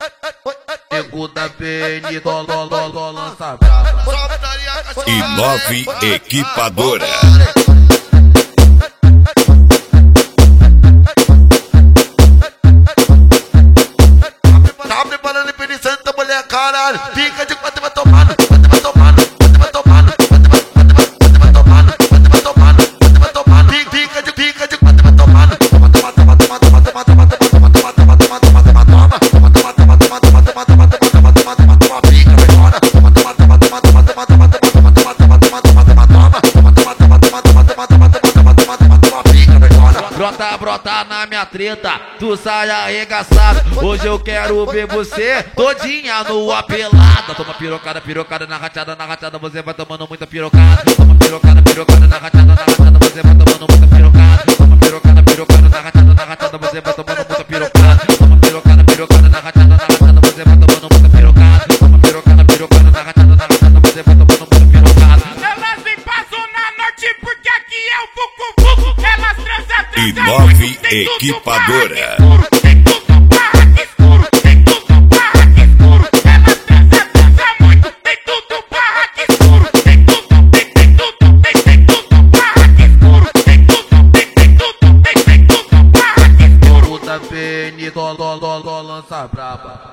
Nego da PN, lança brava. E 9 Equipadora. Tá preparando e pensando, essa mulher caralho. Fica de quatro, vai tomando, vai tomando, vai tomando, vai tomando, vai tomando, vai tomando. Fica de quatro, vai tomando. Brota na minha treta, tu sai arregaçado. Hoje eu quero ver você todinha nua pelada. Toma pirocada na rachada, você vai tomando muita pirocada. Toma pirocada na rachada, você vai tomando muita pirocada. Toma pirocada na rachada, você vai tomando muita pirocada. Toma pirocada na rachada, você vai tomando muita pirocada. Toma pirocada na rachada, você vai tomando muita pirocada. Elas vêm passam na norte porque aqui é o vucu-vucu. Elas transam. E 9 Equipadora. Tem tudo barraco escuro, tem tudo barraco escuro. Elas transam muito, tem tudo barraco escuro. Tem tudo barraco escuro. Tem tudo barraco escuro. Da PN, lança braba.